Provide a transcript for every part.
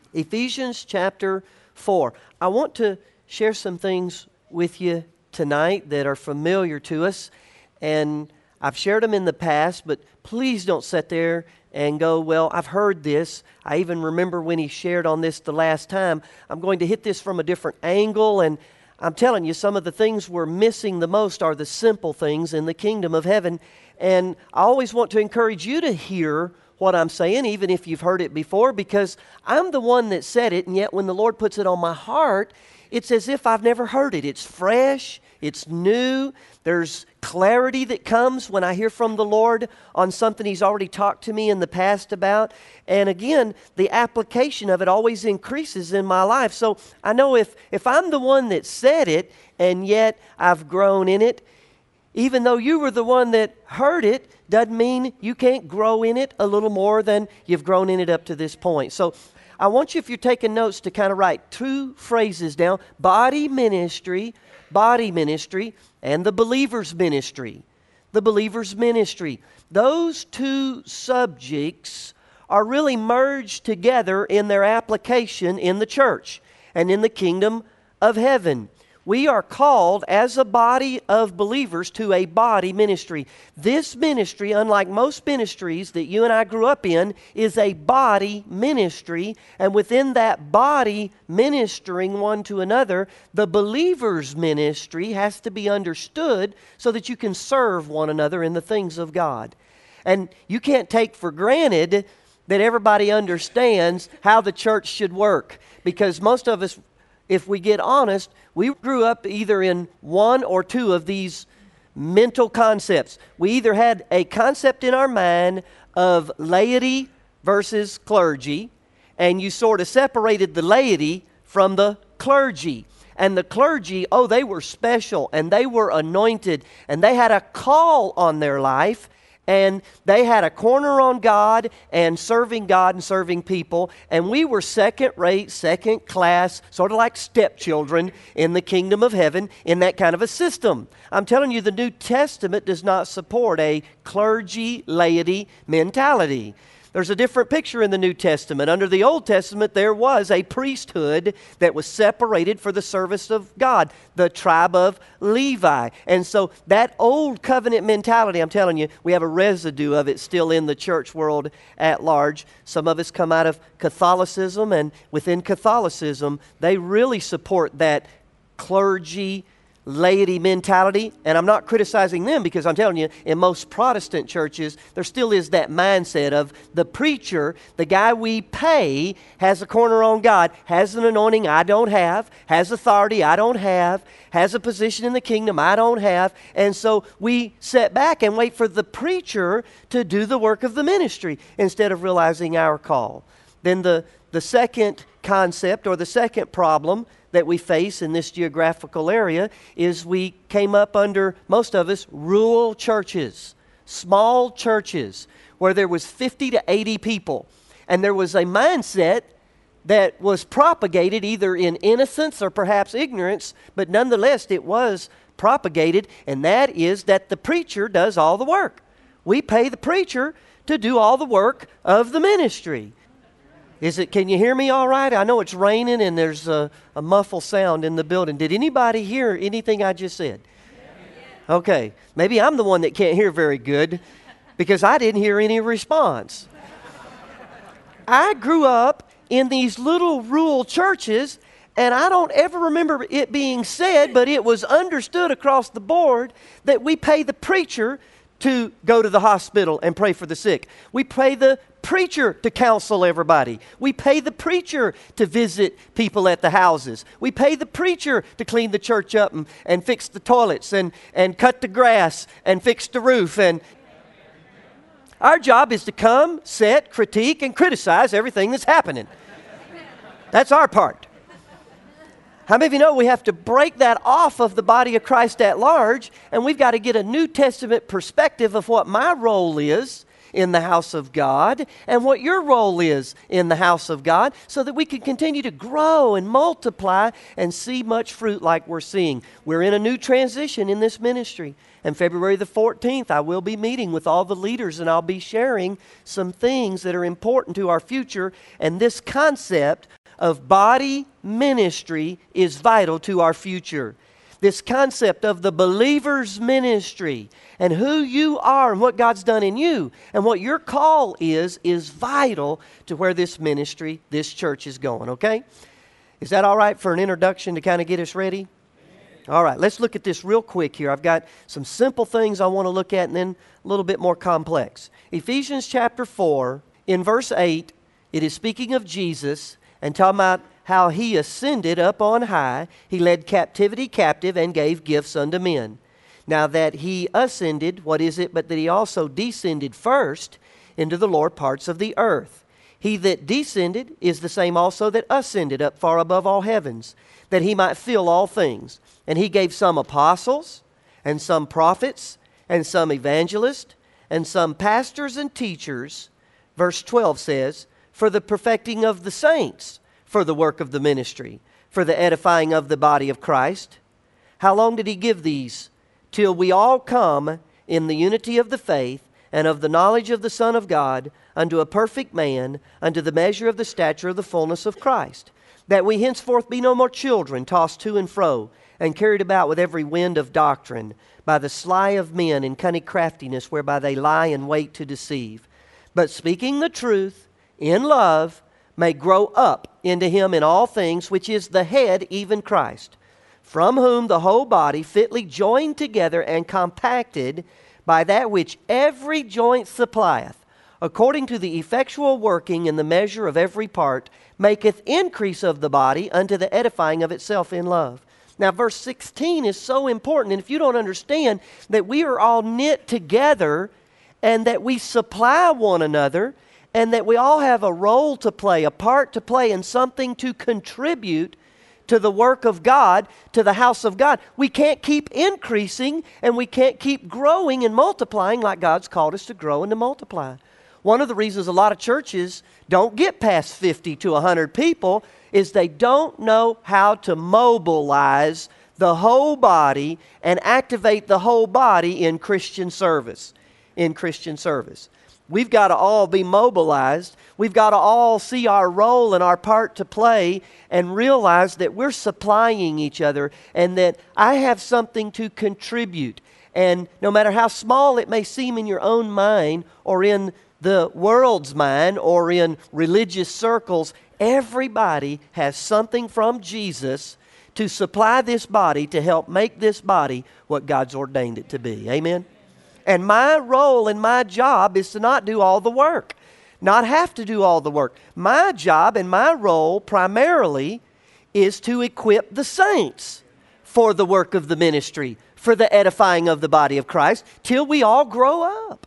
Ephesians chapter 4. I want to share some things with you tonight that are familiar to us, and I've shared them in the past, but please don't sit there and go, well, I've heard this. I even remember when he shared on this the last time. I'm going to hit this from a different angle, and I'm telling you, some of the things we're missing the most are the simple things in the kingdom of heaven, and I always want to encourage you to hear what I'm saying, even if you've heard it before, because I'm the one that said it, and yet when the Lord puts it on my heart, it's as if I've never heard it. It's fresh, it's new, there's clarity that comes when I hear from the Lord on something He's already talked to me in the past about. And again, the application of it always increases in my life. So I know if I'm the one that said it, and yet I've grown in it, even though you were the one that heard it, doesn't mean you can't grow in it a little more than you've grown in it up to this point. So I want you, if you're taking notes, to kind of write two phrases down: body ministry, and the believer's ministry. The believer's ministry. Those two subjects are really merged together in their application in the church and in the kingdom of heaven. We are called as a body of believers to a body ministry. This ministry, unlike most ministries that you and I grew up in, is a body ministry. And within that body ministering one to another, the believer's ministry has to be understood so that you can serve one another in the things of God. And you can't take for granted that everybody understands how the church should work, because most of us, if we get honest, we grew up either in one or two of these mental concepts. We either had a concept in our mind of laity versus clergy, and you sort of separated the laity from the clergy. And the clergy, they were special, and they were anointed, and they had a call on their life, and they had a corner on God and serving people. And we were second-rate, second-class, sort of like stepchildren in the kingdom of heaven in that kind of a system. I'm telling you, the New Testament does not support a clergy-laity mentality. There's a different picture in the New Testament. Under the Old Testament, there was a priesthood that was separated for the service of God, the tribe of Levi. And so that old covenant mentality, I'm telling you, we have a residue of it still in the church world at large. Some of us come out of Catholicism, and within Catholicism, they really support that clergy laity mentality, and I'm not criticizing them, because I'm telling you, in most Protestant churches, there still is that mindset of the preacher, the guy we pay, has a corner on God, has an anointing I don't have, has authority I don't have, has a position in the kingdom I don't have, and so we sit back and wait for the preacher to do the work of the ministry instead of realizing our call. Then the second concept, or the second problem that we face in this geographical area, is we came up under, most of us, rural churches, small churches, where there was 50 to 80 people. And there was a mindset that was propagated either in innocence or perhaps ignorance, but nonetheless it was propagated, and that is that the preacher does all the work. We pay the preacher to do all the work of the ministry. Can you hear me all right? I know it's raining and there's a muffled sound in the building. Did anybody hear anything I just said? Okay, maybe I'm the one that can't hear very good, because I didn't hear any response. I grew up in these little rural churches, and I don't ever remember it being said, but it was understood across the board that we pay the preacher to go to the hospital and pray for the sick. We pay the preacher to counsel everybody. We pay the preacher to visit people at the houses. We pay the preacher to clean the church up and fix the toilets and cut the grass and fix the roof. And our job is to come, sit, critique, and criticize everything that's happening. That's our part. How many of you know we have to break that off of the body of Christ at large, and we've got to get a New Testament perspective of what my role is in the house of God and what your role is in the house of God, so that we can continue to grow and multiply and see much fruit like we're seeing. We're in a new transition in this ministry. And February the 14th, I will be meeting with all the leaders, and I'll be sharing some things that are important to our future. And this concept of body ministry is vital to our future. This concept of the believer's ministry and who you are and what God's done in you and what your call is vital to where this ministry, this church is going, okay? Is that all right for an introduction to kind of get us ready? All right, let's look at this real quick here. I've got some simple things I want to look at and then a little bit more complex. Ephesians chapter 4, in verse 8, it is speaking of Jesus and talking about how He ascended up on high. He led captivity captive and gave gifts unto men. Now that He ascended, what is it but that He also descended first into the lower parts of the earth? He that descended is the same also that ascended up far above all heavens, that He might fill all things. And He gave some apostles, and some prophets, and some evangelists, and some pastors and teachers. Verse 12 says, for the perfecting of the saints, for the work of the ministry, for the edifying of the body of Christ. How long did He give these? Till we all come in the unity of the faith and of the knowledge of the Son of God, unto a perfect man, unto the measure of the stature of the fullness of Christ, that we henceforth be no more children, tossed to and fro, and carried about with every wind of doctrine, by the sleight of men and cunning craftiness, whereby they lie in wait to deceive. But speaking the truth in love, may grow up into Him in all things, which is the head, even Christ, from whom the whole body, fitly joined together and compacted by that which every joint supplieth, according to the effectual working in the measure of every part, maketh increase of the body unto the edifying of itself in love. Now, verse 16 is so important, and if you don't understand that we are all knit together and that we supply one another and that we all have a role to play, a part to play, and something to contribute to the work of God, to the house of God, we can't keep increasing and we can't keep growing and multiplying like God's called us to grow and to multiply. One of the reasons a lot of churches don't get past 50 to 100 people is they don't know how to mobilize the whole body and activate the whole body in Christian service. We've got to all be mobilized. We've got to all see our role and our part to play and realize that we're supplying each other and that I have something to contribute. And no matter how small it may seem in your own mind or in the world's mind or in religious circles, everybody has something from Jesus to supply this body to help make this body what God's ordained it to be. Amen? And my role and my job is to not do all the work, not have to do all the work. My job and my role primarily is to equip the saints for the work of the ministry, for the edifying of the body of Christ, till we all grow up.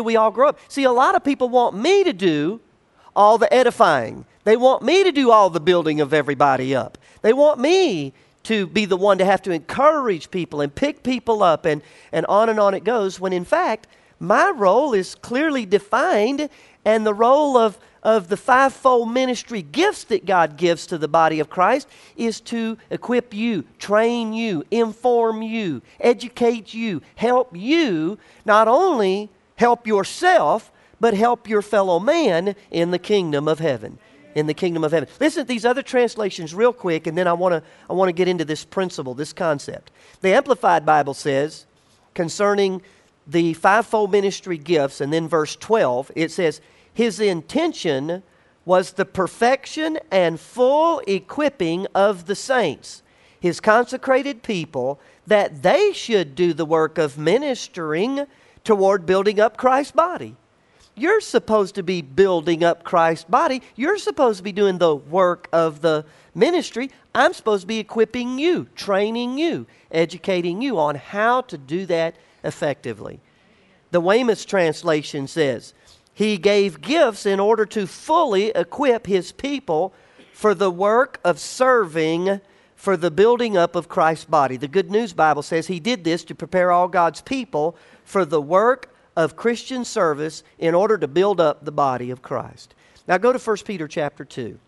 See, a lot of people want me to do all the edifying. They want me to do all the building of everybody up. They want me to be the one to have to encourage people and pick people up and on it goes, when in fact, my role is clearly defined, and the role of the fivefold ministry gifts that God gives to the body of Christ is to equip you, train you, inform you, educate you, help you not only help yourself, but help your fellow man in the kingdom of heaven. Listen to these other translations real quick, and then I want to get into this principle, this concept. The Amplified Bible says, concerning the fivefold ministry gifts, and then verse 12, it says, His intention was the perfection and full equipping of the saints, His consecrated people, that they should do the work of ministering toward building up Christ's body. You're supposed to be building up Christ's body. You're supposed to be doing the work of the ministry. I'm supposed to be equipping you, training you, educating you on how to do that effectively. The Weymouth translation says, He gave gifts in order to fully equip His people for the work of serving for the building up of Christ's body. The Good News Bible says He did this to prepare all God's people for the work of Christian service in order to build up the body of Christ. Now go to 1 Peter chapter 2.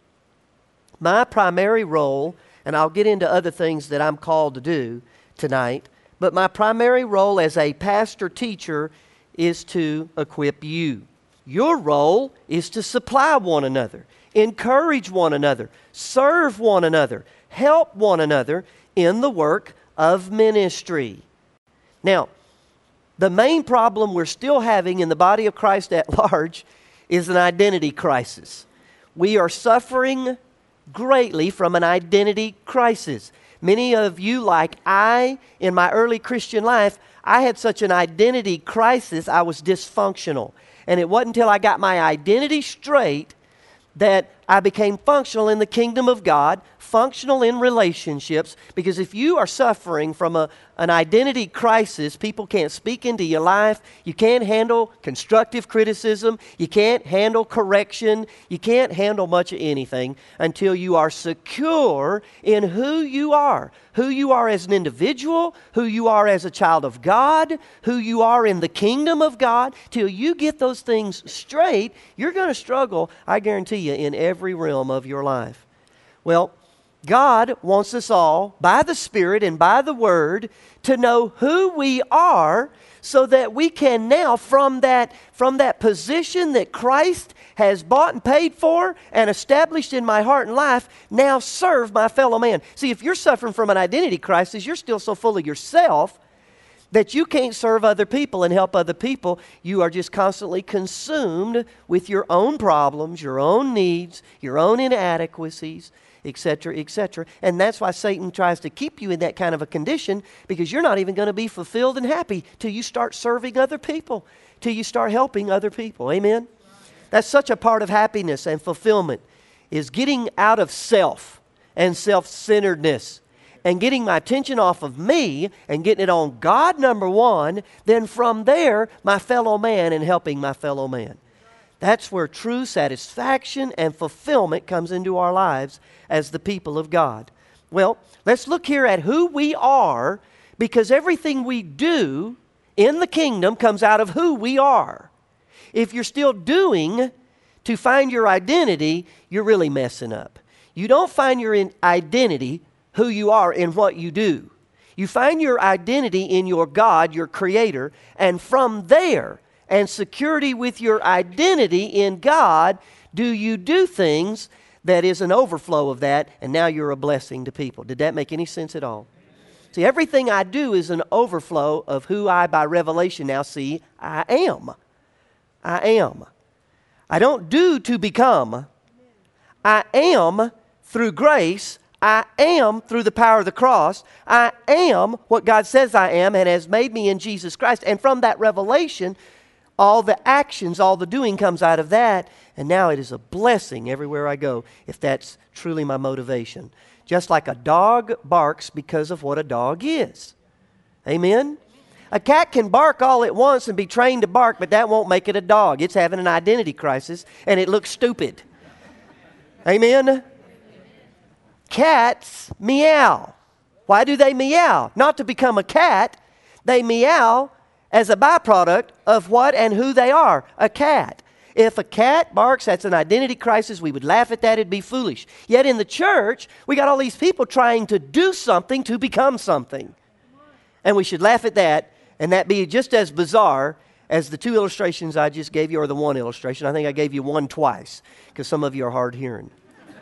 My primary role, and I'll get into other things that I'm called to do tonight, but my primary role as a pastor-teacher is to equip you. Your role is to supply one another. encourage one another, serve one another, help one another in the work of ministry. Now, the main problem we're still having in the body of Christ at large is an identity crisis. We are suffering greatly from an identity crisis. Many of you, like I, in my early Christian life, I had such an identity crisis, I was dysfunctional. And it wasn't until I got my identity straight that I became functional in the kingdom of God, functional in relationships, because if you are suffering from an identity crisis, people can't speak into your life, you can't handle constructive criticism, you can't handle correction, you can't handle much of anything until you are secure in who you are as an individual, who you are as a child of God, who you are in the kingdom of God. Till you get those things straight, you're going to struggle, I guarantee you, in every realm of your life. Well, God wants us all, by the Spirit and by the Word, to know who we are so that we can now, from that position that Christ has bought and paid for and established in my heart and life, now serve my fellow man. See, if you're suffering from an identity crisis, you're still so full of yourself that you can't serve other people and help other people. You are just constantly consumed with your own problems, your own needs, your own inadequacies, etc., etc. And that's why Satan tries to keep you in that kind of a condition, because you're not even going to be fulfilled and happy till you start serving other people, till you start helping other people. Amen? That's such a part of happiness and fulfillment, is getting out of self and self-centeredness and getting my attention off of me and getting it on God, number one, then from there, my fellow man and helping my fellow man. That's where true satisfaction and fulfillment comes into our lives as the people of God. Well, let's look here at who we are, because everything we do in the kingdom comes out of who we are. If you're still doing to find your identity, you're really messing up. You don't find your identity, who you are, in what you do. You find your identity in your God, your Creator, and from there, and security with your identity in God, do you do things that is an overflow of that, and now you're a blessing to people. Did that make any sense at all? See, everything I do is an overflow of who I, by revelation, now see I am. I am. I don't do to become. I am through grace. I am through the power of the cross. I am what God says I am and has made me in Jesus Christ. And from that revelation, all the actions, all the doing comes out of that. And now it is a blessing everywhere I go, if that's truly my motivation. Just like a dog barks because of what a dog is. Amen? A cat can bark all it wants and be trained to bark, but that won't make it a dog. It's having an identity crisis, and it looks stupid. Amen? Cats meow. Why do they meow? Not to become a cat. They meow as a byproduct of what and who they are, a cat. If a cat barks, that's an identity crisis. We would laugh at that. It'd be foolish. Yet in the church, we got all these people trying to do something to become something. And we should laugh at that, and that be just as bizarre as the two illustrations I just gave you, or the one illustration. I think I gave you one twice, because some of you are hard hearing.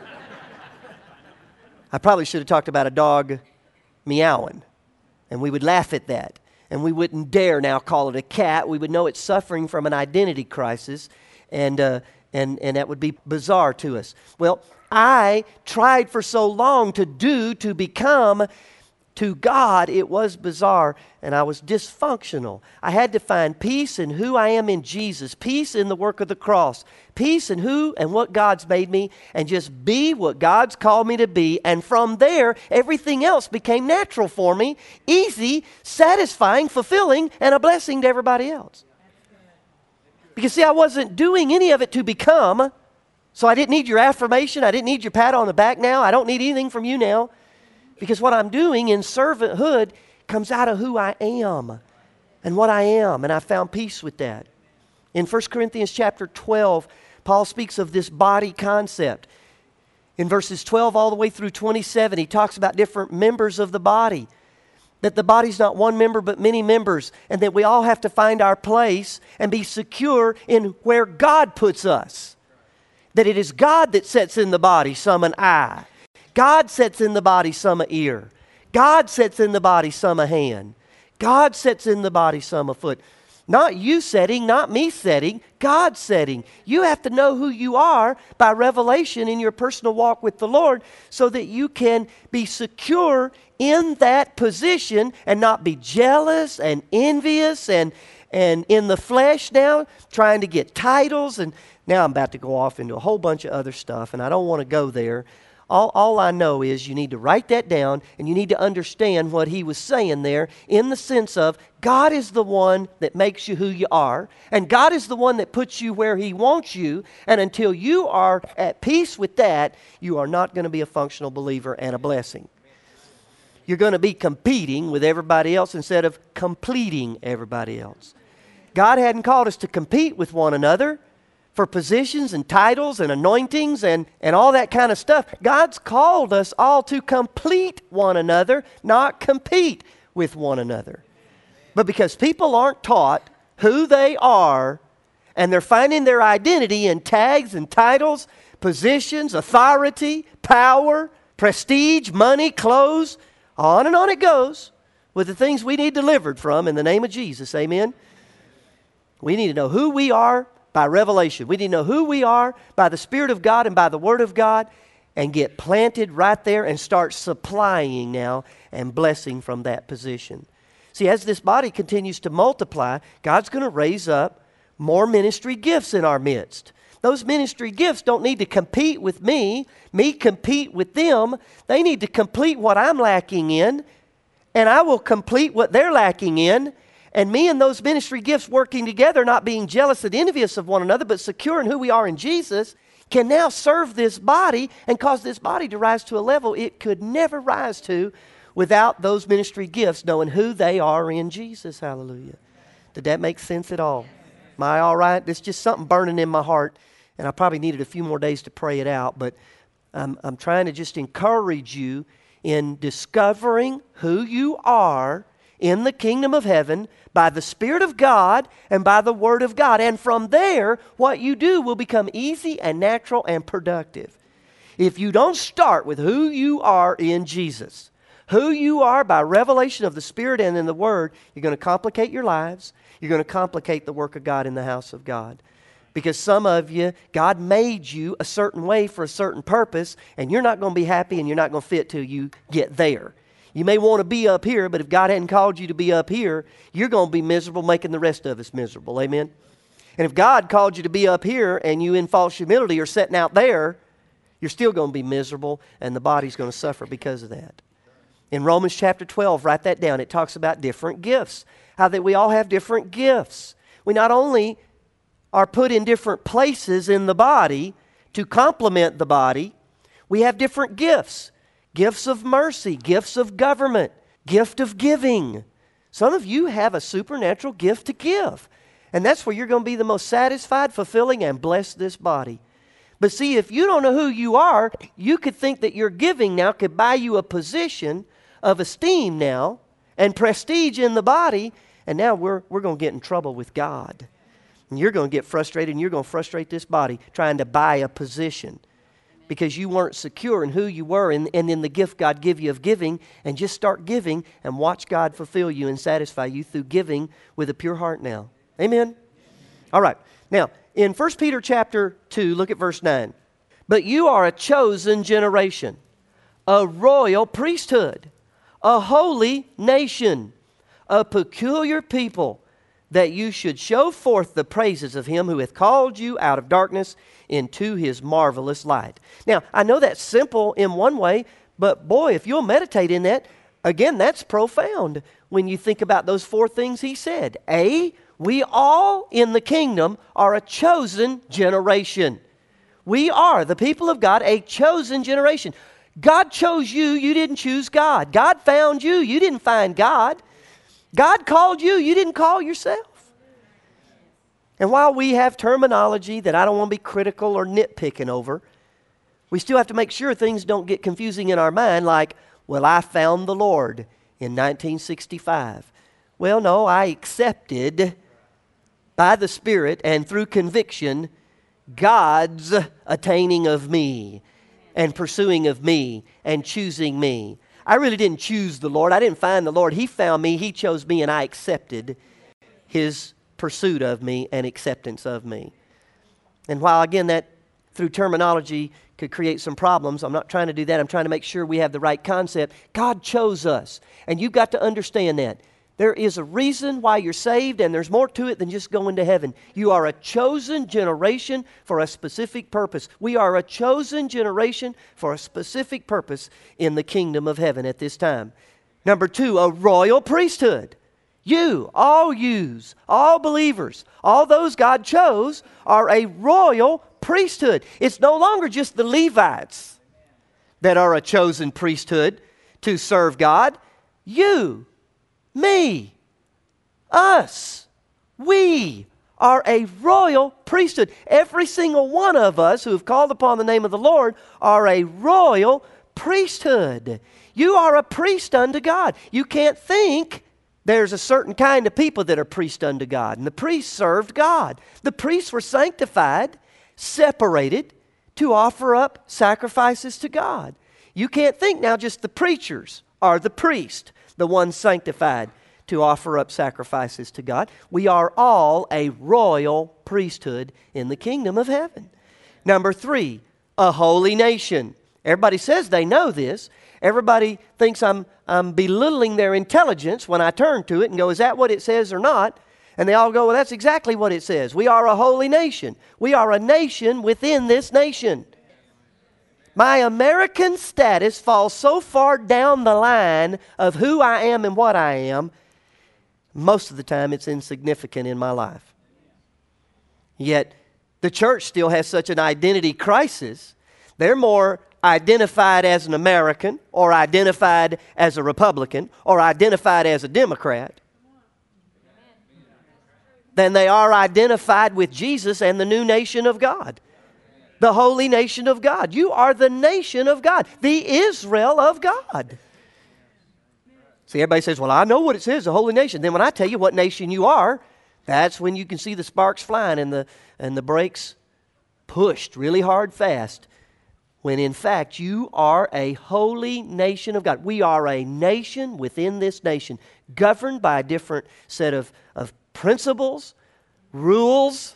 I probably should have talked about a dog meowing, and we would laugh at that. And we wouldn't dare now call it a cat. We would know it's suffering from an identity crisis, and that would be bizarre to us. Well, I tried for so long to do, to become. To God, it was bizarre, and I was dysfunctional. I had to find peace in who I am in Jesus, peace in the work of the cross, peace in who and what God's made me, and just be what God's called me to be. And from there, everything else became natural for me, easy, satisfying, fulfilling, and a blessing to everybody else. Because see, I wasn't doing any of it to become, so I didn't need your affirmation. I didn't need your pat on the back now. I don't need anything from you now. Because what I'm doing in servanthood comes out of who I am and what I am. And I found peace with that. In 1 Corinthians chapter 12, Paul speaks of this body concept. In verses 12 all the way through 27, he talks about different members of the body. That the body's not one member but many members. And that we all have to find our place and be secure in where God puts us. That it is God that sets in the body some an eye. God sets in the body some a ear. God sets in the body some a hand. God sets in the body some a foot. Not you setting, not me setting, God setting. You have to know who you are by revelation in your personal walk with the Lord so that you can be secure in that position and not be jealous and envious and in the flesh now, trying to get titles. And now I'm about to go off into a whole bunch of other stuff, and I don't want to go there. All I know is you need to write that down, and you need to understand what he was saying there in the sense of God is the one that makes you who you are, and God is the one that puts you where he wants you, and until you are at peace with that, you are not going to be a functional believer and a blessing. You're going to be competing with everybody else instead of completing everybody else. God hadn't called us to compete with one another for positions and titles and anointings and all that kind of stuff. God's called us all to complete one another, not compete with one another. But because people aren't taught who they are, and they're finding their identity in tags and titles, positions, authority, power, prestige, money, clothes, on and on it goes with the things we need delivered from in the name of Jesus. Amen? We need to know who we are by revelation. We need to know who we are by the Spirit of God and by the Word of God and get planted right there and start supplying now and blessing from that position. See, as this body continues to multiply, God's going to raise up more ministry gifts in our midst. Those ministry gifts don't need to compete with me compete with them. They need to complete what I'm lacking in, and I will complete what they're lacking in. And me and those ministry gifts working together, not being jealous and envious of one another, but secure in who we are in Jesus, can now serve this body and cause this body to rise to a level it could never rise to without those ministry gifts, knowing who they are in Jesus. Hallelujah. Did that make sense at all? Am I all right? There's just something burning in my heart, and I probably needed a few more days to pray it out, but I'm trying to just encourage you in discovering who you are in the kingdom of heaven by the Spirit of God and by the Word of God. And from there, what you do will become easy and natural and productive. If you don't start with who you are in Jesus, who you are by revelation of the Spirit and in the Word, you're going to complicate your lives. You're going to complicate the work of God in the house of God. Because some of you, God made you a certain way for a certain purpose, and you're not going to be happy and you're not going to fit till you get there. You may want to be up here, but if God hadn't called you to be up here, you're going to be miserable making the rest of us miserable. Amen? And if God called you to be up here and you in false humility are sitting out there, you're still going to be miserable and the body's going to suffer because of that. In Romans chapter 12, write that down. It talks about different gifts. How that we all have different gifts. We not only are put in different places in the body to complement the body, we have different gifts. Gifts of mercy, gifts of government, gift of giving. Some of you have a supernatural gift to give. And that's where you're going to be the most satisfied, fulfilling, and bless this body. But see, if you don't know who you are, you could think that your giving now could buy you a position of esteem now and prestige in the body, and now we're going to get in trouble with God. And you're going to get frustrated, and you're going to frustrate this body trying to buy a position because you weren't secure in who you were and in the gift God gave you of giving, and just start giving and watch God fulfill you and satisfy you through giving with a pure heart now. Amen? All right. Now, in 1 Peter chapter 2, look at verse 9. But you are a chosen generation, a royal priesthood, a holy nation, a peculiar people, that you should show forth the praises of Him who hath called you out of darkness into His marvelous light. Now, I know that's simple in one way, but boy, if you'll meditate in that, again, that's profound when you think about those four things he said. A, we all in the kingdom are a chosen generation. We are, the people of God, a chosen generation. God chose you, you didn't choose God. God found you, you didn't find God. God called you, you didn't call yourself. And while we have terminology that I don't want to be critical or nitpicking over, we still have to make sure things don't get confusing in our mind like, well, I found the Lord in 1965. Well, no, I accepted by the Spirit and through conviction God's attaining of me and pursuing of me and choosing me. I really didn't choose the Lord. I didn't find the Lord. He found me. He chose me, and I accepted His pursuit of me and acceptance of me. And while, again, that through terminology could create some problems, I'm not trying to do that. I'm trying to make sure we have the right concept. God chose us, and you've got to understand that. There is a reason why you're saved, and there's more to it than just going to heaven. You are a chosen generation for a specific purpose. We are a chosen generation for a specific purpose in the kingdom of heaven at this time. Number 2, a royal priesthood. You, all yous, all believers, all those God chose are a royal priesthood. It's no longer just the Levites that are a chosen priesthood to serve God. You, me, us, we are a royal priesthood. Every single one of us who have called upon the name of the Lord are a royal priesthood. You are a priest unto God. You can't think there's a certain kind of people that are priests unto God. And the priests served God. The priests were sanctified, separated to offer up sacrifices to God. You can't think now just the preachers are the priest, the ones sanctified to offer up sacrifices to God. We are all a royal priesthood in the kingdom of heaven. Number 3, a holy nation. Everybody says they know this. Everybody thinks I'm belittling their intelligence when I turn to it and go, is that what it says or not? And they all go, well, that's exactly what it says. We are a holy nation. We are a nation within this nation. My American status falls so far down the line of who I am and what I am, most of the time it's insignificant in my life. Yet the church still has such an identity crisis. They're more identified as an American or identified as a Republican or identified as a Democrat than they are identified with Jesus and the new nation of God. The holy nation of God. You are the nation of God. The Israel of God. See, everybody says, well, I know what it says, the holy nation. Then when I tell you what nation you are, that's when you can see the sparks flying and the brakes pushed really hard fast. When in fact you are a holy nation of God. We are a nation within this nation, governed by a different set of principles, rules,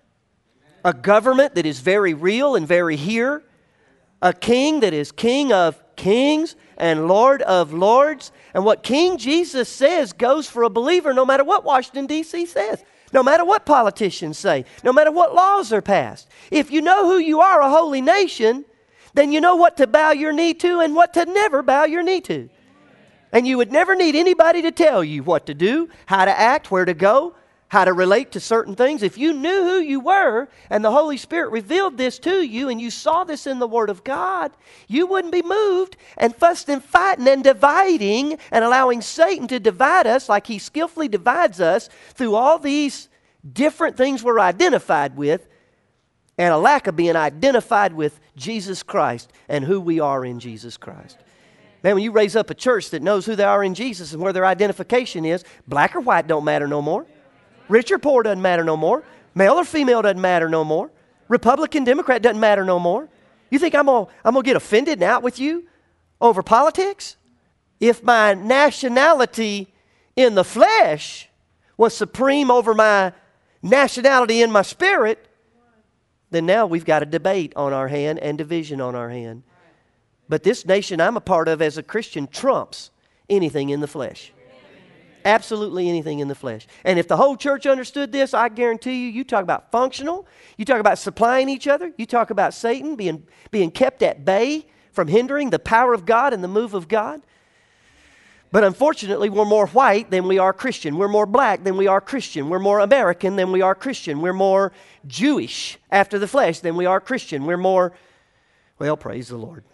a government that is very real and very here, a king that is King of kings and Lord of lords. And what King Jesus says goes for a believer no matter what Washington, D.C. says, no matter what politicians say, no matter what laws are passed. If you know who you are, a holy nation, then you know what to bow your knee to and what to never bow your knee to. And you would never need anybody to tell you what to do, how to act, where to go, how to relate to certain things. If you knew who you were and the Holy Spirit revealed this to you and you saw this in the Word of God, you wouldn't be moved and fussing and fighting and dividing and allowing Satan to divide us like he skillfully divides us through all these different things we're identified with and a lack of being identified with Jesus Christ and who we are in Jesus Christ. Man, when you raise up a church that knows who they are in Jesus and where their identification is, black or white don't matter no more. Rich or poor doesn't matter no more. Male or female doesn't matter no more. Republican, Democrat doesn't matter no more. You think I'm gonna get offended and out with you over politics? If my nationality in the flesh was supreme over my nationality in my spirit, then now we've got a debate on our hand and division on our hand. But this nation I'm a part of as a Christian trumps anything in the flesh. Absolutely anything in the flesh. And if the whole church understood this, I guarantee you, you talk about functional, you talk about supplying each other, you talk about Satan being kept at bay from hindering the power of God and the move of God. But unfortunately, we're more white than we are Christian. We're more black than we are Christian. We're more American than we are Christian. We're more Jewish after the flesh than we are Christian. We're more, well, praise the Lord.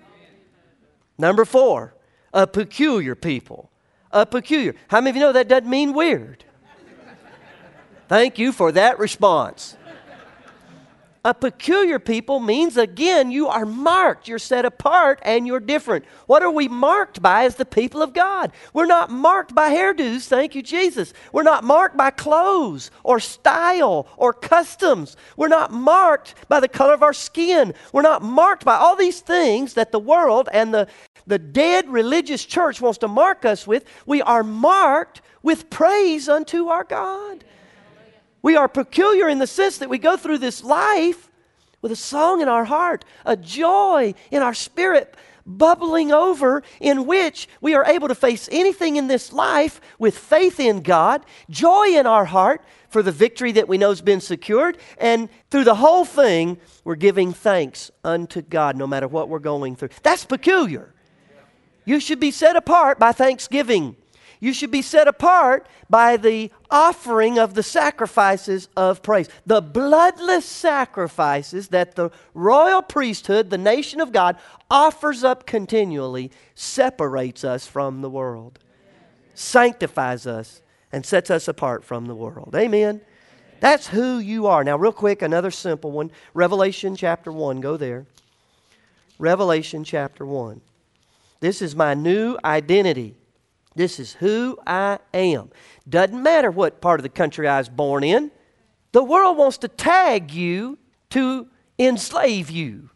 Number 4, a peculiar people. A peculiar. How many of you know that doesn't mean weird? Thank you for that response. A peculiar people means, again, you are marked. You're set apart and you're different. What are we marked by as the people of God? We're not marked by hairdos, thank you, Jesus. We're not marked by clothes or style or customs. We're not marked by the color of our skin. We're not marked by all these things that the world and the dead religious church wants to mark us with. We are marked with praise unto our God. We are peculiar in the sense that we go through this life with a song in our heart, a joy in our spirit bubbling over, in which we are able to face anything in this life with faith in God, joy in our heart for the victory that we know has been secured, and through the whole thing, we're giving thanks unto God no matter what we're going through. That's peculiar. You should be set apart by thanksgiving. You should be set apart by the offering of the sacrifices of praise. The bloodless sacrifices that the royal priesthood, the nation of God, offers up continually separates us from the world, sanctifies us, and sets us apart from the world. Amen? That's who you are. Now, real quick, another simple one. Revelation chapter 1. Go there. Revelation chapter 1. This is my new identity. This is who I am. Doesn't matter what part of the country I was born in. The world wants to tag you to enslave you.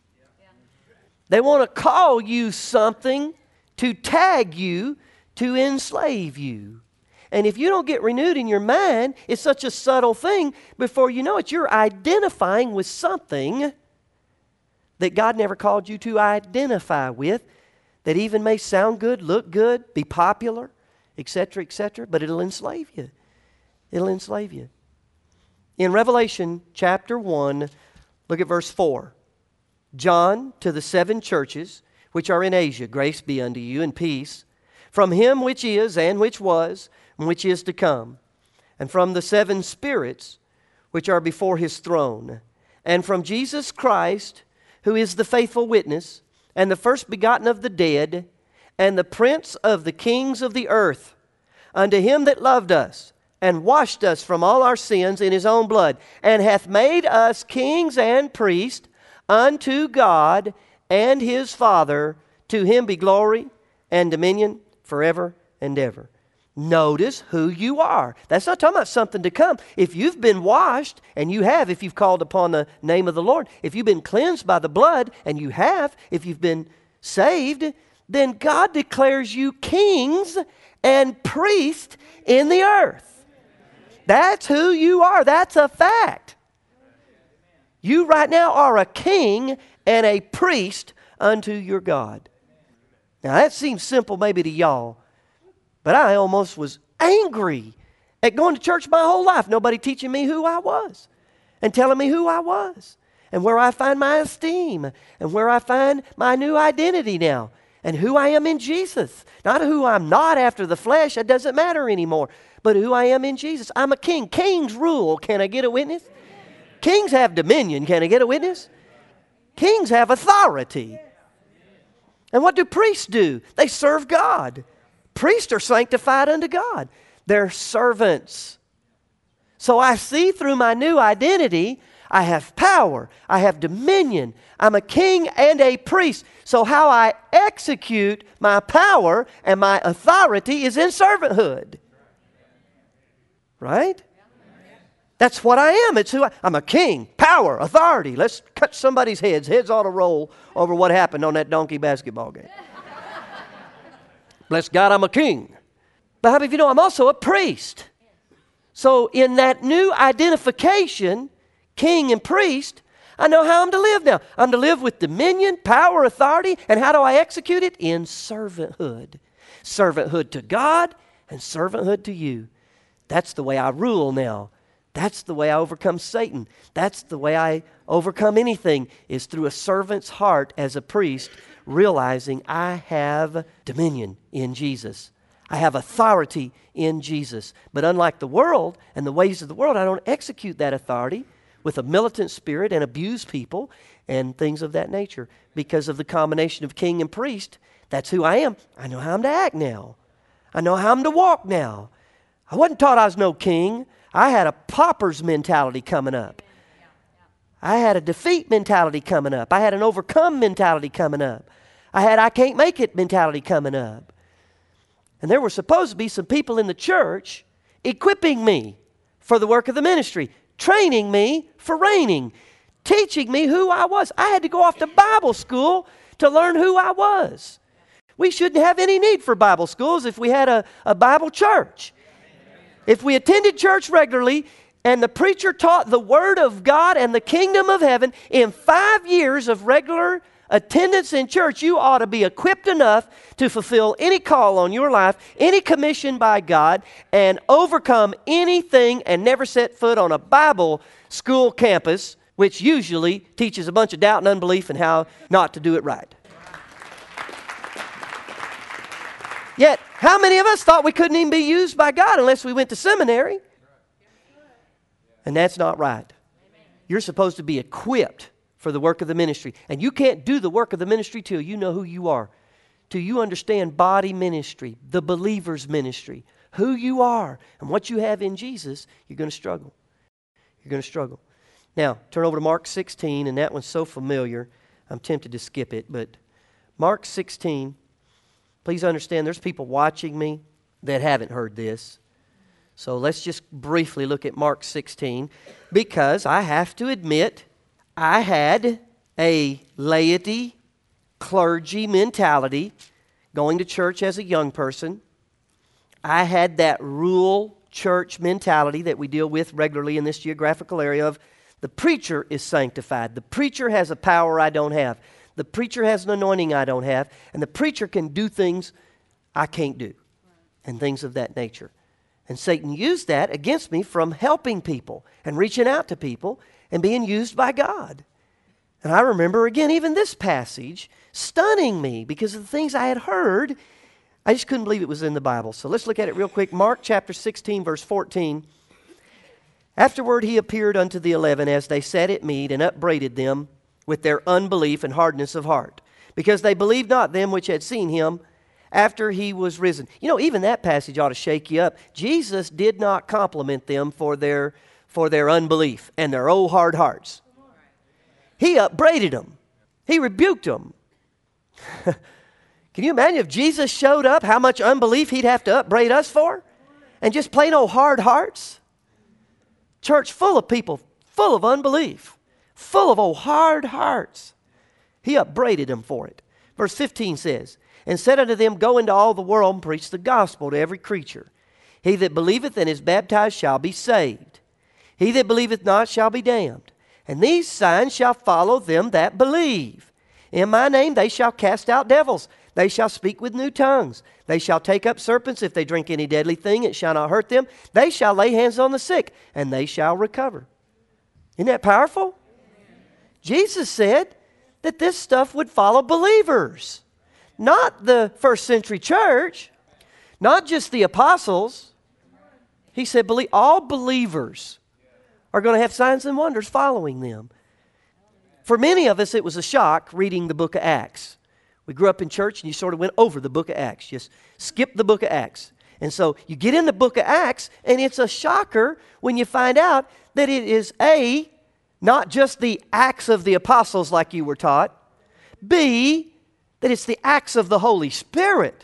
They want to call you something to tag you to enslave you. And if you don't get renewed in your mind, it's such a subtle thing. Before you know it, you're identifying with something that God never called you to identify with, that even may sound good, look good, be popular, etc., but it'll enslave you. It'll enslave you. In Revelation chapter 1, look at verse 4. John, to the 7 churches which are in Asia, grace be unto you and peace, from him which is, and which was, and which is to come, and from the 7 spirits which are before his throne, and from Jesus Christ, who is the faithful witness, and the first begotten of the dead, and the prince of the kings of the earth, unto him that loved us, and washed us from all our sins in his own blood, and hath made us kings and priests unto God and his Father. To him be glory and dominion forever and ever. Notice who you are. That's not talking about something to come. If you've been washed, and you have if you've called upon the name of the Lord, if you've been cleansed by the blood, and you have if you've been saved, then God declares you kings and priests in the earth. That's who you are. That's a fact. You right now are a king and a priest unto your God. Now that seems simple maybe to y'all, but I almost was angry at going to church my whole life. Nobody teaching me who I was and telling me who I was and where I find my esteem and where I find my new identity now and who I am in Jesus. Not who I'm not after the flesh. That doesn't matter anymore. But who I am in Jesus. I'm a king. Kings rule. Can I get a witness? Kings have dominion. Can I get a witness? Kings have authority. And what do priests do? They serve God. Priests are sanctified unto God. They're servants. So I see through my new identity, I have power. I have dominion. I'm a king and a priest. So how I execute my power and my authority is in servanthood. Right? That's what I am. It's who I'm a king, power, authority. Let's cut somebody's heads. Heads ought to roll over what happened on that donkey basketball game. Bless God, I'm a king. But how many of you know I'm also a priest? So in that new identification, king and priest, I know how I'm to live now. I'm to live with dominion, power, authority. And how do I execute it? In servanthood. Servanthood to God and servanthood to you. That's the way I rule now. That's the way I overcome Satan. That's the way I overcome anything, is through a servant's heart as a priest, realizing I have dominion in Jesus. I have authority in Jesus. But unlike the world and the ways of the world, I don't execute that authority with a militant spirit and abuse people and things of that nature. Because of the combination of king and priest, that's who I am. I know how I'm to act now. I know how I'm to walk now. I wasn't taught I was no king. I had a pauper's mentality coming up. I had a defeat mentality coming up. I had an overcome mentality coming up. I had I can't make it mentality coming up. And there were supposed to be some people in the church equipping me for the work of the ministry, training me for reigning, teaching me who I was. I had to go off to Bible school to learn who I was. We shouldn't have any need for Bible schools if we had a Bible church. If we attended church regularly and the preacher taught the Word of God and the kingdom of heaven in 5 years of regular attendance in church, you ought to be equipped enough to fulfill any call on your life, any commission by God, and overcome anything and never set foot on a Bible school campus, which usually teaches a bunch of doubt and unbelief and how not to do it right. Yet, how many of us thought we couldn't even be used by God unless we went to seminary? And that's not right. You're supposed to be equipped for the work of the ministry. And you can't do the work of the ministry till you know who you are. Till you understand body ministry, the believer's ministry, who you are, and what you have in Jesus, you're going to struggle. You're going to struggle. Now, turn over to Mark 16, and that one's so familiar, I'm tempted to skip it. But Mark 16, please understand there's people watching me that haven't heard this. So let's just briefly look at Mark 16, because I have to admit, I had a laity, clergy mentality going to church as a young person. I had that rural church mentality that we deal with regularly in this geographical area of the preacher is sanctified. The preacher has a power I don't have. The preacher has an anointing I don't have. And the preacher can do things I can't do. And things of that nature. And Satan used that against me from helping people and reaching out to people and being used by God. And I remember again even this passage stunning me because of the things I had heard. I just couldn't believe it was in the Bible. So let's look at it real quick. Mark chapter 16 verse 14. Afterward he appeared unto the 11 as they sat at meat and upbraided them with their unbelief and hardness of heart, because they believed not them which had seen him after he was risen. You know, even that passage ought to shake you up. Jesus did not compliment them for their unbelief and their old hard hearts. He upbraided them. He rebuked them. Can you imagine if Jesus showed up, how much unbelief he'd have to upbraid us for? And just plain old hard hearts? Church full of people, full of unbelief, full of old hard hearts. He upbraided them for it. Verse 15 says, and said unto them, go into all the world and preach the gospel to every creature. He that believeth and is baptized shall be saved. He that believeth not shall be damned. And these signs shall follow them that believe. In my name they shall cast out devils. They shall speak with new tongues. They shall take up serpents. If they drink any deadly thing, it shall not hurt them. They shall lay hands on the sick, and they shall recover. Isn't that powerful? Jesus said that this stuff would follow believers. Not the first century church, not just the apostles. He said all believers are going to have signs and wonders following them. For many of us, it was a shock reading the book of Acts. We grew up in church and you sort of went over the book of Acts. Just skip the book of Acts. And so you get in the book of Acts and it's a shocker when you find out that it is A, not just the acts of the apostles like you were taught. B, that it's the acts of the Holy Spirit.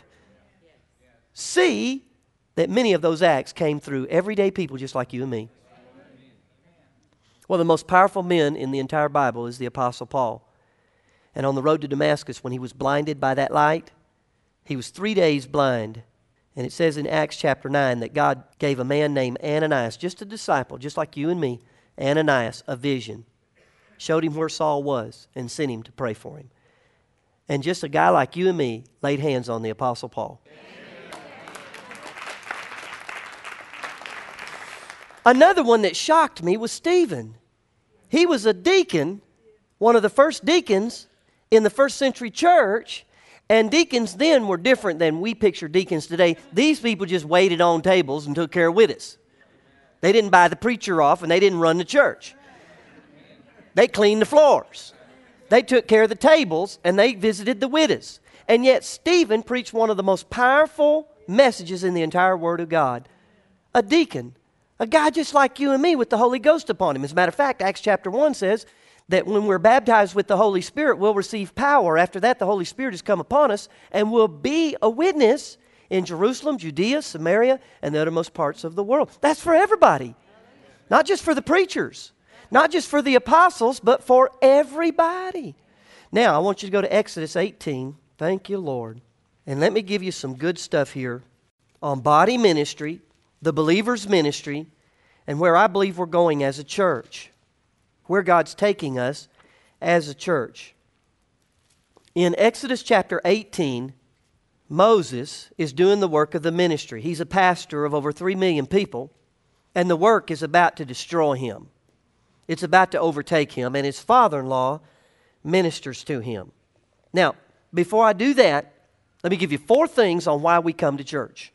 C, that many of those acts came through everyday people just like you and me. One of the most powerful men in the entire Bible is the Apostle Paul. And on the road to Damascus, when he was blinded by that light, he was 3 days blind. And it says in Acts chapter 9 that God gave a man named Ananias, just a disciple, just like you and me, Ananias, a vision. Showed him where Saul was and sent him to pray for him. And just a guy like you and me laid hands on the Apostle Paul. Another one that shocked me was Stephen. He was a deacon, one of the first deacons in the first century church, and deacons then were different than we picture deacons today. These people just waited on tables and took care of widows. They didn't buy the preacher off and they didn't run the church. They cleaned the floors. They took care of the tables and they visited the widows. And yet Stephen preached one of the most powerful messages in the entire Word of God. A deacon, a guy just like you and me with the Holy Ghost upon him. As a matter of fact, Acts chapter 1 says that when we're baptized with the Holy Spirit, we'll receive power. After that, the Holy Spirit has come upon us and will be a witness in Jerusalem, Judea, Samaria, and the uttermost parts of the world. That's for everybody. Not just for the preachers. Not just for the apostles, but for everybody. Now, I want you to go to Exodus 18. Thank you, Lord. And let me give you some good stuff here on body ministry, the believer's ministry, and where I believe we're going as a church. Where God's taking us as a church. In Exodus chapter 18, Moses is doing the work of the ministry. He's a pastor of over 3 million people, and the work is about to destroy him. It's about to overtake him, and his father-in-law ministers to him. Now, before I do that, let me give you 4 things on why we come to church.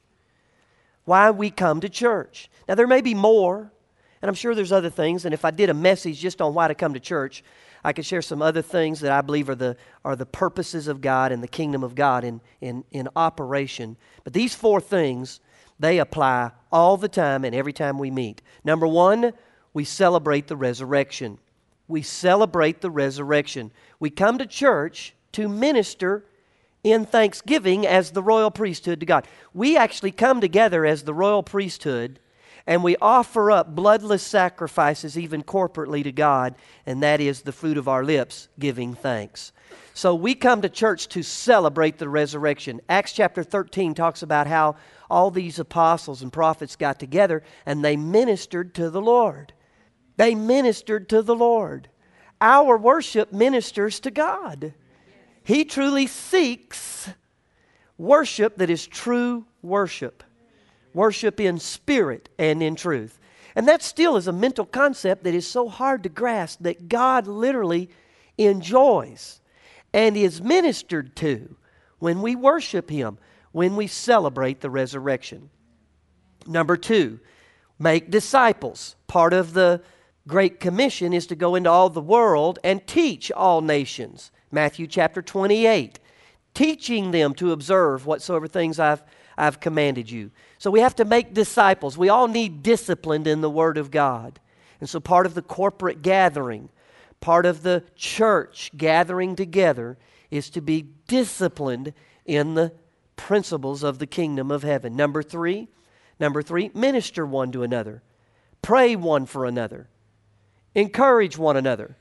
Why we come to church. Now, there may be more, and I'm sure there's other things, and if I did a message just on why to come to church, I could share some other things that I believe are the purposes of God and the kingdom of God in operation. But these 4 things, they apply all the time and every time we meet. Number 1, we celebrate the resurrection. We celebrate the resurrection. We come to church to minister in thanksgiving as the royal priesthood to God. We actually come together as the royal priesthood, and we offer up bloodless sacrifices even corporately to God, and that is the fruit of our lips, giving thanks. So we come to church to celebrate the resurrection. Acts chapter 13 talks about how all these apostles and prophets got together and they ministered to the Lord. They ministered to the Lord. Our worship ministers to God. He truly seeks worship that is true worship. Worship in spirit and in truth. And that still is a mental concept that is so hard to grasp, that God literally enjoys and is ministered to when we worship Him, when we celebrate the resurrection. Number 2, make disciples. Part of the Great Commission is to go into all the world and teach all nations. Matthew chapter 28, teaching them to observe whatsoever things I've commanded you. So we have to make disciples. We all need discipline in the Word of God. And so part of the corporate gathering, part of the church gathering together is to be disciplined in the principles of the kingdom of heaven. Number three, minister one to another. Pray one for another. Encourage one another.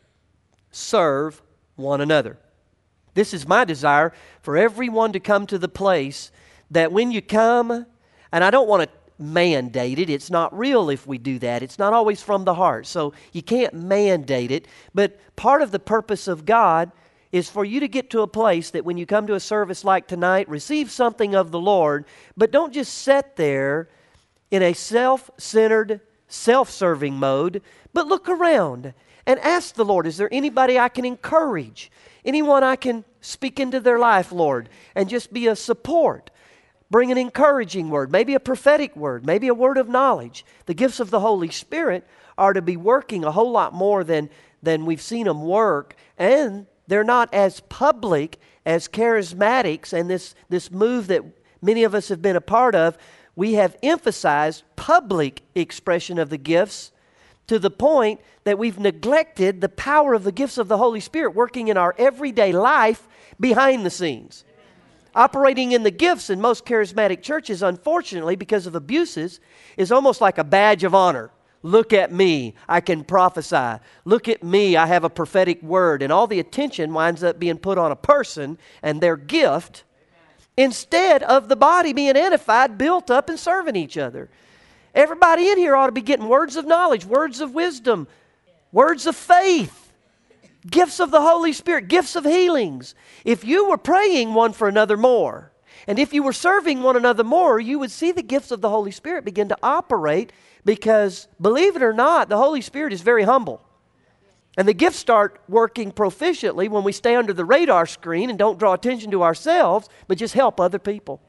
Serve one another. This is my desire for everyone to come to the place that when you come, and I don't want to mandate it. It's not real if we do that. It's not always from the heart. So you can't mandate it. But part of the purpose of God is for you to get to a place that when you come to a service like tonight, receive something of the Lord, but don't just sit there in a self-centered, self-serving mode, but look around and ask the Lord, is there anybody I can encourage? Anyone I can speak into their life, Lord, and just be a support? Bring an encouraging word, maybe a prophetic word, maybe a word of knowledge. The gifts of the Holy Spirit are to be working a whole lot more than we've seen them work, and they're not as public as charismatics and this move that many of us have been a part of. We have emphasized public expression of the gifts to the point that we've neglected the power of the gifts of the Holy Spirit working in our everyday life behind the scenes. Operating in the gifts in most charismatic churches, unfortunately, because of abuses, is almost like a badge of honor. Look at me, I can prophesy. Look at me, I have a prophetic word. And all the attention winds up being put on a person and their gift instead of the body being edified, built up, and serving each other. Everybody in here ought to be getting words of knowledge, words of wisdom, words of faith. Gifts of the Holy Spirit, gifts of healings. If you were praying one for another more, and if you were serving one another more, you would see the gifts of the Holy Spirit begin to operate, because, believe it or not, the Holy Spirit is very humble. And the gifts start working proficiently when we stay under the radar screen and don't draw attention to ourselves, but just help other people.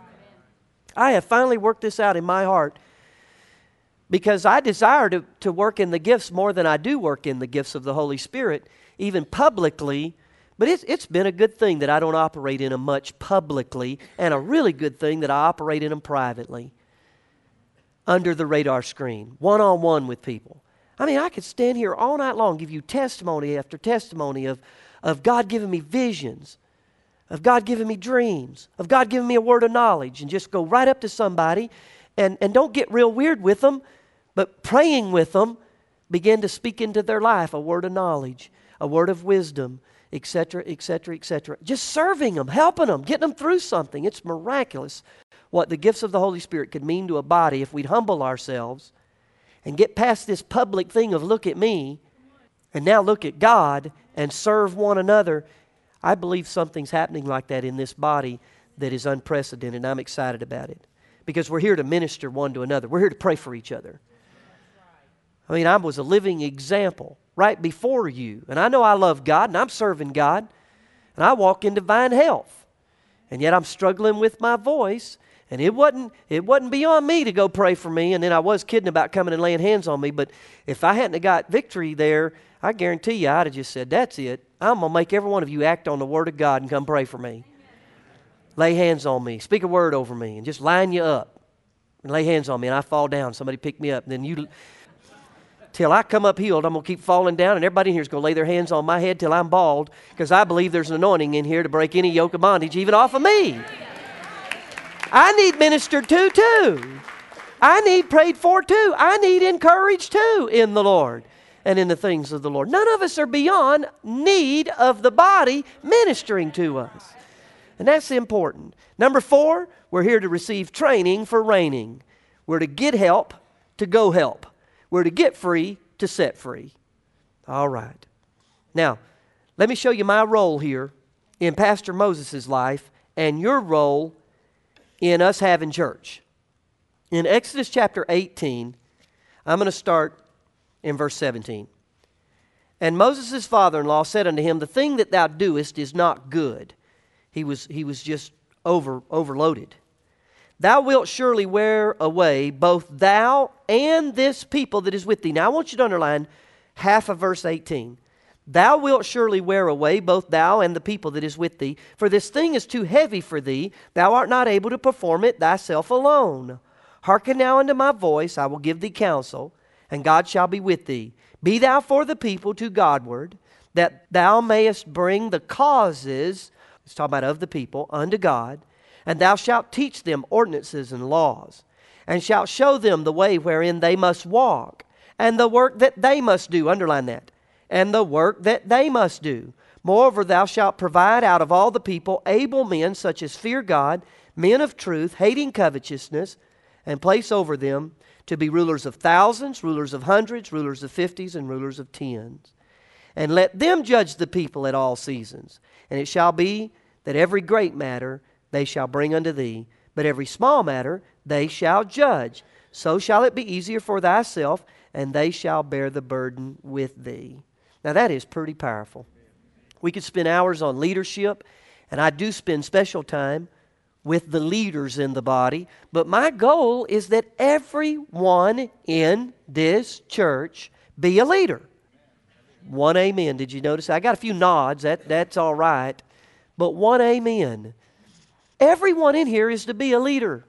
I have finally worked this out in my heart, because I desire to work in the gifts more than I do work in the gifts of the Holy Spirit, even publicly. But it's been a good thing that I don't operate in them much publicly, and a really good thing that I operate in them privately, under the radar screen, one-on-one with people. I mean, I could stand here all night long, give you testimony after testimony of God giving me visions, of God giving me dreams, of God giving me a word of knowledge, and just go right up to somebody and don't get real weird with them, but praying with them, begin to speak into their life a word of knowledge, a word of wisdom, etc., etc., etc. Just serving them, helping them, getting them through something. It's miraculous what the gifts of the Holy Spirit could mean to a body if we'd humble ourselves and get past this public thing of look at me and now look at God and serve one another. I believe something's happening like that in this body that is unprecedented, and I'm excited about it because we're here to minister one to another. We're here to pray for each other. I mean, I was a living example right before you. And I know I love God and I'm serving God. And I walk in divine health. And yet I'm struggling with my voice. And it wasn't beyond me to go pray for me. And then I was kidding about coming and laying hands on me. But if I hadn't have got victory there, I guarantee you I'd have just said, that's it. I'm going to make every one of you act on the Word of God and come pray for me. Lay hands on me. Speak a word over me. And just line you up. And lay hands on me. And I fall down. Somebody pick me up. And then you... Till I come up healed, I'm going to keep falling down, and everybody in here is going to lay their hands on my head till I'm bald, because I believe there's an anointing in here to break any yoke of bondage, even off of me. I need ministered to too. I need prayed for too. I need encouraged too in the Lord and in the things of the Lord. None of us are beyond need of the body ministering to us. And that's important. Number 4, we're here to receive training for reigning. We're to get help to go help. We're to get free to set free. All right. Now, let me show you my role here in Pastor Moses' life and your role in us having church. In Exodus chapter 18, I'm going to start in verse 17. And Moses' father-in-law said unto him, the thing that thou doest is not good. He was just overloaded. Thou wilt surely wear away both thou and this people that is with thee. Now I want you to underline half of verse 18. Thou wilt surely wear away both thou and the people that is with thee, for this thing is too heavy for thee. Thou art not able to perform it thyself alone. Hearken now unto my voice, I will give thee counsel, and God shall be with thee. Be thou for the people to Godward, that thou mayest bring the causes, it's talking about of the people, unto God, and thou shalt teach them ordinances and laws, and shalt show them the way wherein they must walk, and the work that they must do. Underline that. And the work that they must do. Moreover, thou shalt provide out of all the people able men such as fear God, men of truth, hating covetousness, and place over them to be rulers of thousands, rulers of hundreds, rulers of 50s, and rulers of 10s. And let them judge the people at all seasons. And it shall be that every great matter they shall bring unto thee, but every small matter they shall judge. So shall it be easier for thyself, and they shall bear the burden with thee. Now that is pretty powerful. We could spend hours on leadership, and I do spend special time with the leaders in the body, but my goal is that everyone in this church be a leader. One amen. Did you notice? I got a few nods. That's all right. But one amen. Everyone in here is to be a leader.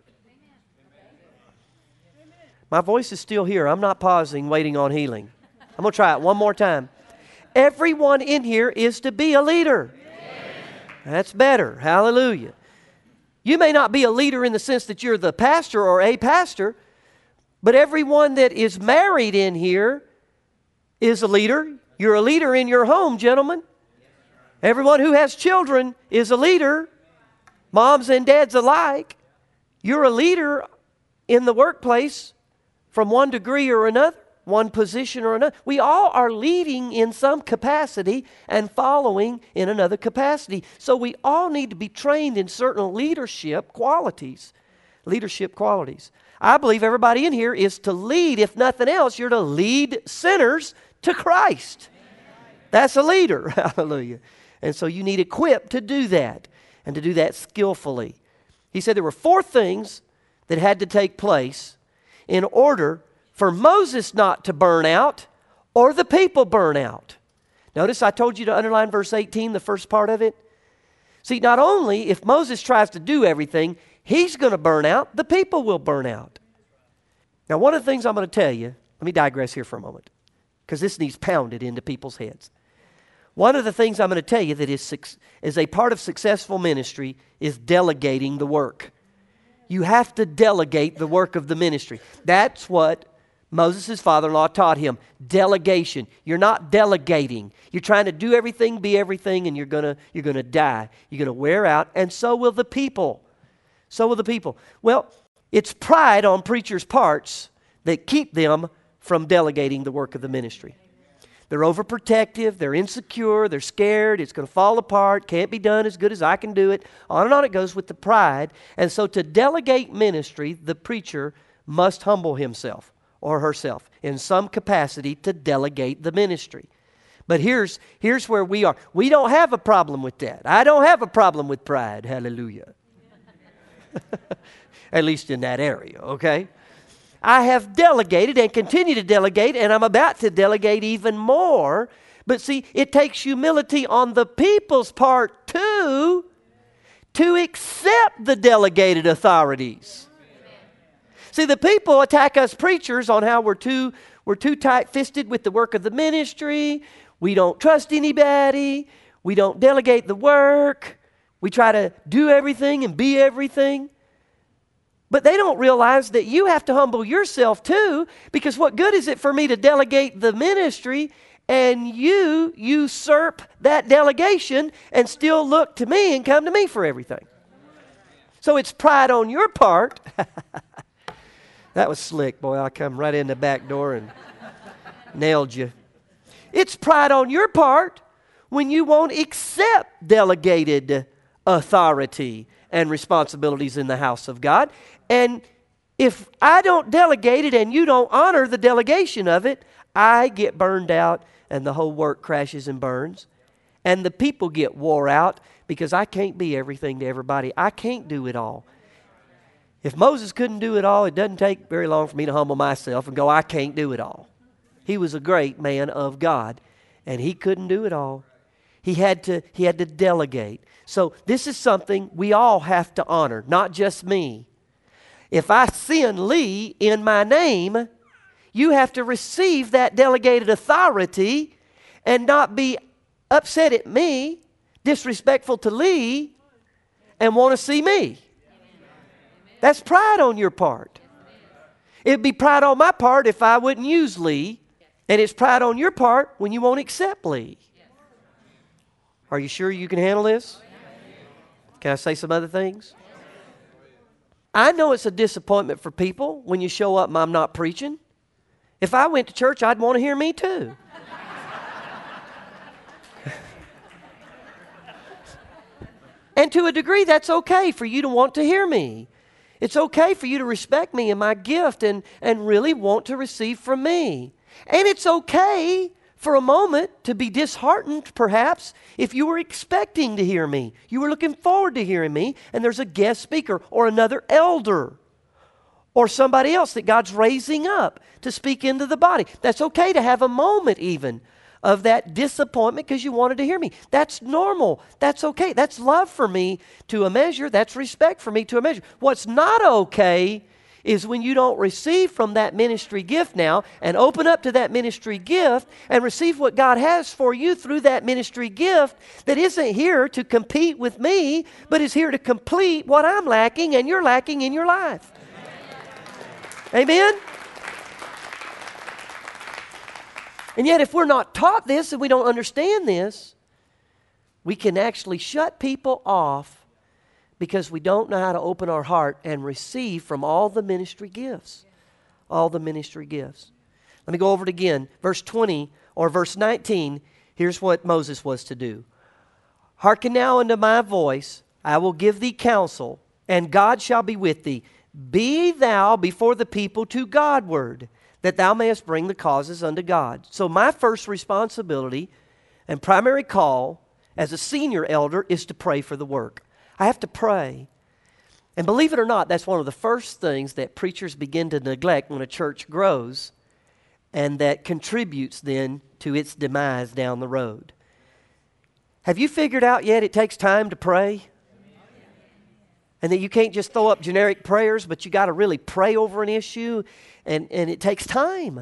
My voice is still here. I'm not pausing, waiting on healing. I'm going to try it one more time. Everyone in here is to be a leader. That's better. Hallelujah. You may not be a leader in the sense that you're the pastor or a pastor, but everyone that is married in here is a leader. You're a leader in your home, gentlemen. Everyone who has children is a leader. Moms and dads alike. You're a leader in the workplace from one degree or another, one position or another. We all are leading in some capacity and following in another capacity. So we all need to be trained in certain leadership qualities. Leadership qualities. I believe everybody in here is to lead. If nothing else, you're to lead sinners to Christ. That's a leader. Hallelujah. And so you need equipped to do that, and to do that skillfully. He said there were 4 things that had to take place in order for Moses not to burn out or the people burn out. Notice I told you to underline verse 18, the first part of it. See, not only if Moses tries to do everything, he's going to burn out, the people will burn out. Now, one of the things I'm going to tell you, let me digress here for a moment. because this needs pounded into people's heads. One of the things I'm going to tell you that is a part of successful ministry is delegating the work. You have to delegate the work of the ministry. That's what Moses' father-in-law taught him. Delegation. You're not delegating. You're trying to do everything, be everything, and you're gonna die. You're gonna wear out, and so will the people. So will the people. Well, it's pride on preachers' parts that keep them from delegating the work of the ministry. They're overprotective, they're insecure, they're scared, it's going to fall apart, can't be done as good as I can do it. On and on it goes with the pride. And so to delegate ministry, the preacher must humble himself or herself in some capacity to delegate the ministry. But here's where we are. We don't have a problem with that. I don't have a problem with pride. Hallelujah. At least in that area, okay? I have delegated and continue to delegate, and I'm about to delegate even more. But see, it takes humility on the people's part too to accept the delegated authorities. See, the people attack us preachers on how we're too tight-fisted with the work of the ministry. We don't trust anybody. We don't delegate the work. We try to do everything and be everything. But they don't realize that you have to humble yourself too, because what good is it for me to delegate the ministry and you usurp that delegation and still look to me and come to me for everything? So it's pride on your part. That was slick, boy. I come right in the back door and nailed you. It's pride on your part when you won't accept delegated authority and responsibilities in the house of God. And if I don't delegate it and you don't honor the delegation of it, I get burned out and the whole work crashes and burns. And the people get wore out because I can't be everything to everybody. I can't do it all. If Moses couldn't do it all, it doesn't take very long for me to humble myself and go, I can't do it all. He was a great man of God, and he couldn't do it all. He had to delegate. So this is something we all have to honor, not just me. If I send Lee in my name, you have to receive that delegated authority and not be upset at me, disrespectful to Lee, and want to see me. That's pride on your part. It'd be pride on my part if I wouldn't use Lee, and it's pride on your part when you won't accept Lee. Are you sure you can handle this? Can I say some other things? I know it's a disappointment for people when you show up and I'm not preaching. If I went to church, I'd want to hear me too. And to a degree, that's okay for you to want to hear me. It's okay for you to respect me and my gift and really want to receive from me. And it's okay for a moment to be disheartened, perhaps, if you were expecting to hear me. You were looking forward to hearing me, and there's a guest speaker or another elder or somebody else that God's raising up to speak into the body. That's okay to have a moment even of that disappointment because you wanted to hear me. That's normal. That's okay. That's love for me to a measure. That's respect for me to a measure. What's not okay is when you don't receive from that ministry gift now and open up to that ministry gift and receive what God has for you through that ministry gift that isn't here to compete with me, but is here to complete what I'm lacking and you're lacking in your life. Amen? And yet if we're not taught this and we don't understand this, we can actually shut people off because we don't know how to open our heart and receive from all the ministry gifts. All the ministry gifts. Let me go over it again. Verse 20 or verse 19, here's what Moses was to do. Hearken now unto my voice, I will give thee counsel, and God shall be with thee. Be thou before the people to Godward, that thou mayest bring the causes unto God. So my first responsibility and primary call as a senior elder is to pray for the work. I have to pray. And believe it or not, that's one of the first things that preachers begin to neglect when a church grows, and that contributes then to its demise down the road. Have you figured out yet it takes time to pray? And that you can't just throw up generic prayers, but you got to really pray over an issue, and it takes time.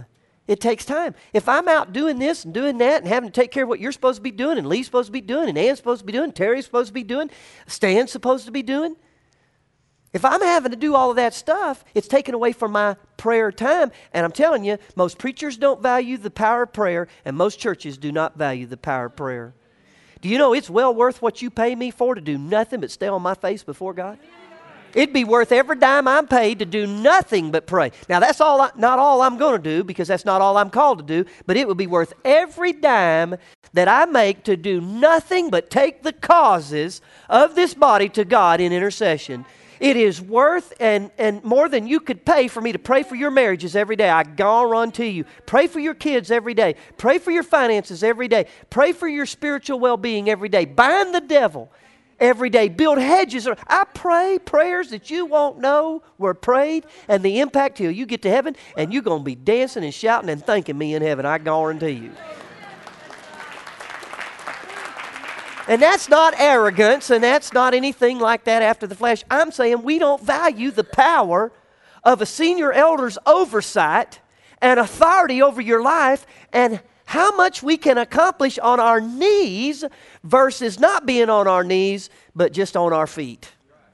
It takes time. If I'm out doing this and doing that and having to take care of what you're supposed to be doing and Lee's supposed to be doing and Ann's supposed to be doing, Terry's supposed to be doing, Stan's supposed to be doing, if I'm having to do all of that stuff, it's taken away from my prayer time. And I'm telling you, most preachers don't value the power of prayer, and most churches do not value the power of prayer. Do you know it's well worth what you pay me for to do nothing but stay on my face before God? It'd be worth every dime I'm paid to do nothing but pray. Now, that's not all I'm going to do, because that's not all I'm called to do, but it would be worth every dime that I make to do nothing but take the causes of this body to God in intercession. It is worth and more than you could pay for me to pray for your marriages every day. I guarantee you. Pray for your kids every day. Pray for your finances every day. Pray for your spiritual well-being every day. Bind the devil every day. Build hedges. I pray prayers that you won't know were prayed, and the impact till you get to heaven, and you're going to be dancing and shouting and thanking me in heaven. I guarantee you. And that's not arrogance, and that's not anything like that after the flesh. I'm saying we don't value the power of a senior elder's oversight and authority over your life, and how much we can accomplish on our knees versus not being on our knees, but just on our feet.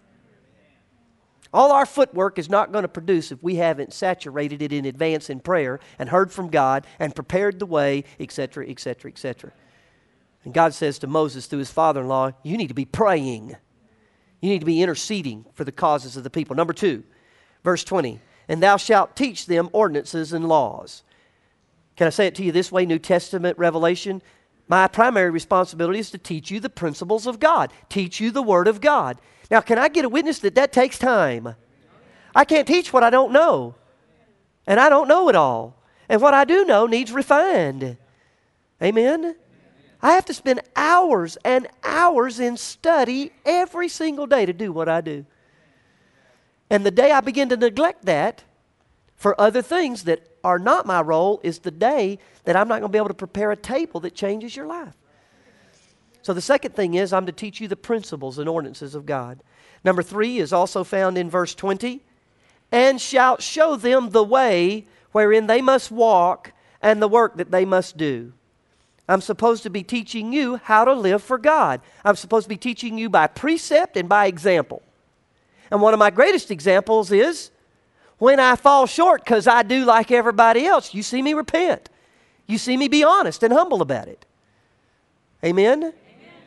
All our footwork is not going to produce if we haven't saturated it in advance in prayer and heard from God and prepared the way, etc., etc., etc. And God says to Moses through his father-in-law, you need to be praying. You need to be interceding for the causes of the people. Number 2, verse 20, and thou shalt teach them ordinances and laws. Can I say it to you this way, New Testament revelation? My primary responsibility is to teach you the principles of God, teach you the Word of God. Now, can I get a witness that takes time? I can't teach what I don't know, and I don't know it all. And what I do know needs refined. Amen? I have to spend hours and hours in study every single day to do what I do. And the day I begin to neglect that for other things that are not my role is the day that I'm not going to be able to prepare a table that changes your life. So the second thing is I'm to teach you the principles and ordinances of God. Number 3 is also found in verse 20. And shalt show them the way wherein they must walk and the work that they must do. I'm supposed to be teaching you how to live for God. I'm supposed to be teaching you by precept and by example. And one of my greatest examples is when I fall short because I do like everybody else. You see me repent. You see me be honest and humble about it. Amen? Amen.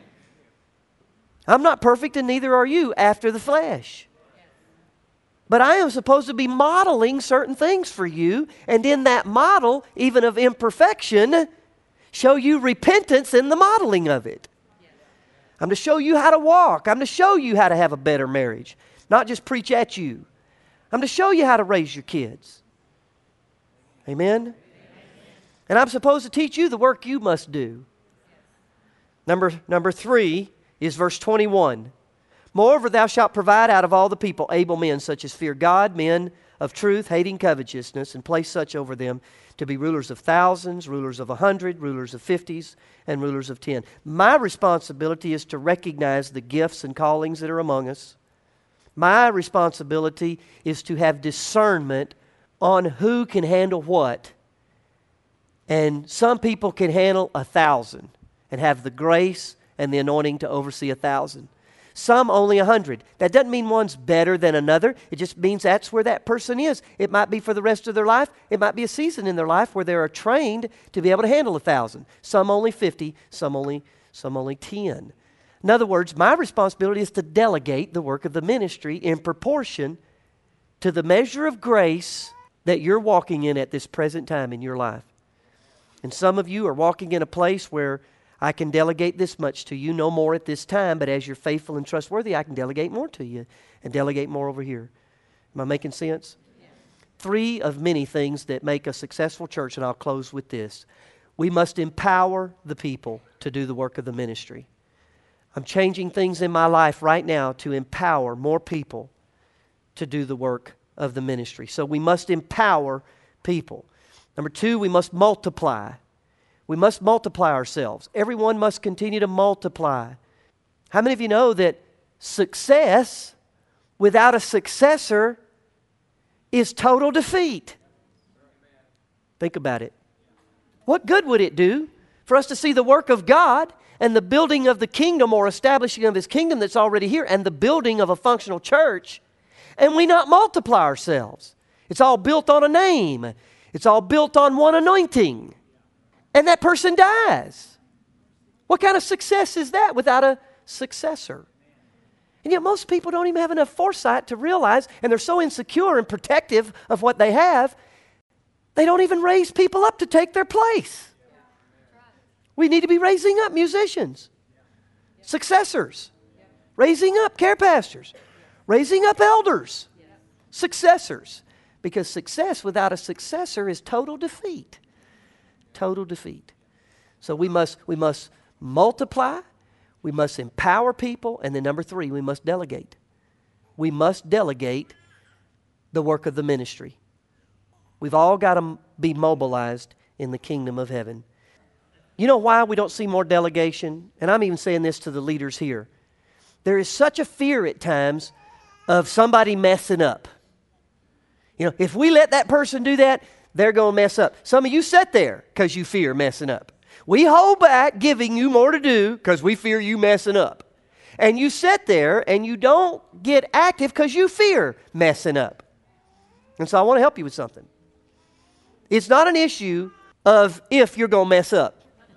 I'm not perfect, and neither are you after the flesh. But I am supposed to be modeling certain things for you, and in that model, even of imperfection, show you repentance in the modeling of it. I'm to show you how to walk. I'm to show you how to have a better marriage, not just preach at you. I'm to show you how to raise your kids. Amen? And I'm supposed to teach you the work you must do. Number 3 is verse 21. Moreover, thou shalt provide out of all the people able men such as fear God, men of truth, hating covetousness, and place such over them to be rulers of thousands, rulers of 100, rulers of 50s, and rulers of 10. My responsibility is to recognize the gifts and callings that are among us. My responsibility is to have discernment on who can handle what. And some people can handle 1,000 and have the grace and the anointing to oversee 1,000. Some only 100. That doesn't mean one's better than another. It just means that's where that person is. It might be for the rest of their life. It might be a season in their life where they are trained to be able to handle 1,000. Some only 50, some only 10. In other words, my responsibility is to delegate the work of the ministry in proportion to the measure of grace that you're walking in at this present time in your life. And some of you are walking in a place where I can delegate this much to you, no more at this time, but as you're faithful and trustworthy, I can delegate more to you and delegate more over here. Am I making sense? Yeah. 3 of many things that make a successful church, and I'll close with this. We must empower the people to do the work of the ministry. I'm changing things in my life right now to empower more people to do the work of the ministry. So we must empower people. Number 2, we must multiply. We must multiply ourselves. Everyone must continue to multiply. How many of you know that success without a successor is total defeat? Think about it. What good would it do for us to see the work of God and the building of the kingdom or establishing of His kingdom that's already here and the building of a functional church, and we not multiply ourselves? It's all built on a name. It's all built on one anointing. And that person dies. What kind of success is that without a successor? And yet most people don't even have enough foresight to realize, and they're so insecure and protective of what they have, they don't even raise people up to take their place. We need to be raising up musicians, successors, raising up care pastors, raising up elders, successors. Because success without a successor is total defeat. Total defeat. So we must multiply, we must empower people, and then number 3, we must delegate. We must delegate the work of the ministry. We've all got to be mobilized in the kingdom of heaven. You know why we don't see more delegation? And I'm even saying this to the leaders here. There is such a fear at times of somebody messing up. You know, if we let that person do that, they're going to mess up. Some of you sit there because you fear messing up. We hold back giving you more to do because we fear you messing up. And you sit there and you don't get active because you fear messing up. And so I want to help you with something. It's not an issue of if you're going to mess up.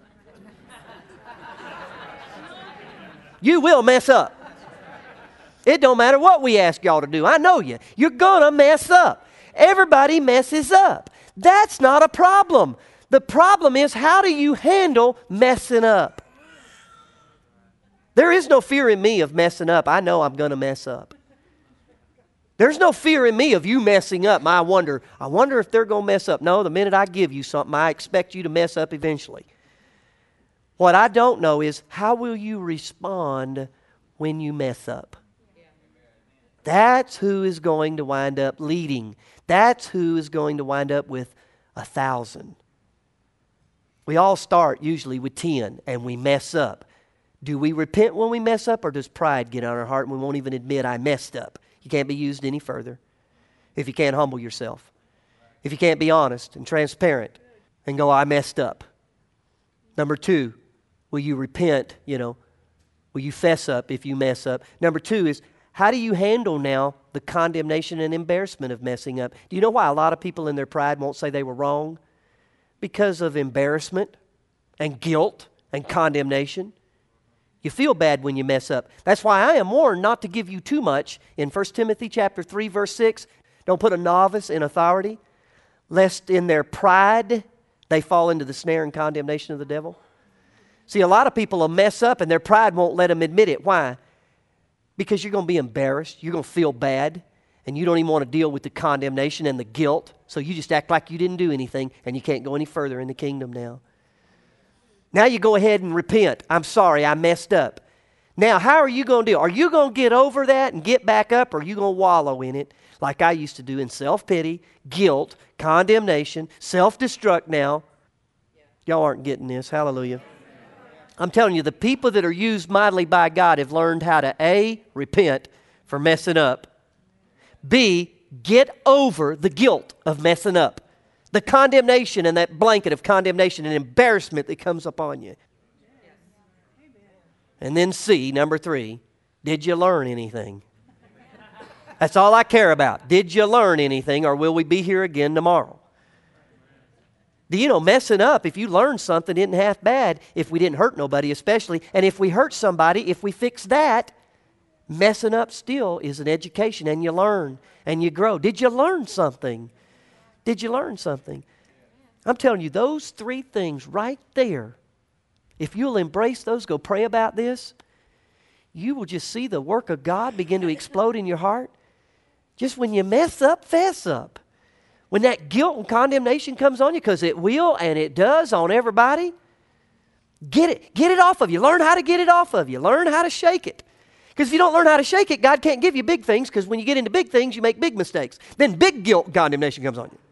You will mess up. It don't matter what we ask y'all to do. I know you. You're going to mess up. Everybody messes up. That's not a problem. The problem is, how do you handle messing up? There is no fear in me of messing up. I know I'm going to mess up. There's no fear in me of you messing up. I wonder if they're going to mess up. No, the minute I give you something, I expect you to mess up eventually. What I don't know is, how will you respond when you mess up? That's who is going to wind up leading. That's who is going to wind up with 1,000. We all start usually with 10 and we mess up. Do we repent when we mess up, or does pride get on our heart and we won't even admit I messed up? You can't be used any further if you can't humble yourself. If you can't be honest and transparent and go, I messed up. Number 2, will you repent, will you fess up if you mess up? Number 2 is, how do you handle now the condemnation and embarrassment of messing up? Do you know why a lot of people in their pride won't say they were wrong? Because of embarrassment and guilt and condemnation. You feel bad when you mess up. That's why I am warned not to give you too much in 1 Timothy chapter 3, verse 6. Don't put a novice in authority, lest in their pride they fall into the snare and condemnation of the devil. See, a lot of people will mess up and their pride won't let them admit it. Why? Because you're going to be embarrassed, you're going to feel bad, and you don't even want to deal with the condemnation and the guilt, so you just act like you didn't do anything, and you can't go any further in the kingdom now. Now you go ahead and repent. I'm sorry, I messed up. Now, how are you going to do? Are you going to get over that and get back up, or are you going to wallow in it like I used to do in self-pity, guilt, condemnation, self-destruct now? Y'all aren't getting this. Hallelujah. I'm telling you, the people that are used mightily by God have learned how to A, repent for messing up. B, get over the guilt of messing up. The condemnation and that blanket of condemnation and embarrassment that comes upon you. And then C, number 3, did you learn anything? That's all I care about. Did you learn anything, or will we be here again tomorrow? Do you know, messing up, if you learn something, isn't half bad if we didn't hurt nobody especially. And if we hurt somebody, if we fix that, messing up still is an education, and you learn and you grow. Did you learn something? Did you learn something? I'm telling you, those 3 things right there, if you'll embrace those, go pray about this, you will just see the work of God begin to explode in your heart. Just when you mess up, fess up. When that guilt and condemnation comes on you, because it will and it does on everybody, get it off of you. Learn how to get it off of you. Learn how to shake it. Because if you don't learn how to shake it, God can't give you big things, because when you get into big things, you make big mistakes. Then big guilt and condemnation comes on you.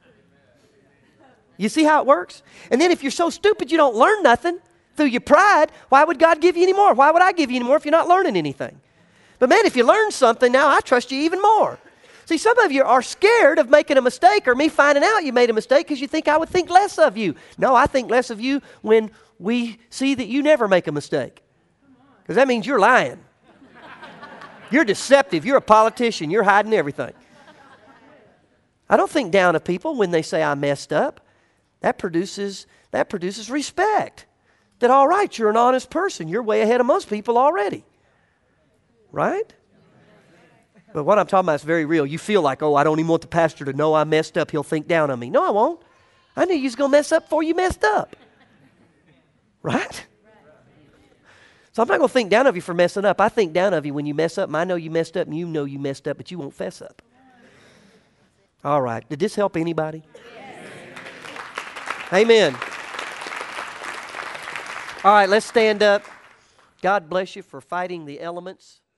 You see how it works? And then if you're so stupid you don't learn nothing through your pride, why would God give you any more? Why would I give you any more if you're not learning anything? But man, if you learn something now, I trust you even more. See, some of you are scared of making a mistake or me finding out you made a mistake because you think I would think less of you. No, I think less of you when we see that you never make a mistake. Because that means you're lying. You're deceptive. You're a politician. You're hiding everything. I don't think down of people when they say I messed up. That produces respect. That, all right, you're an honest person. You're way ahead of most people already. Right? But what I'm talking about is very real. You feel like, oh, I don't even want the pastor to know I messed up. He'll think down on me. No, I won't. I knew you was going to mess up before you messed up. Right? So I'm not going to think down of you for messing up. I think down of you when you mess up, and I know you messed up, and you know you messed up, but you won't fess up. All right. Did this help anybody? Yes. Amen. All right, let's stand up. God bless you for fighting the elements.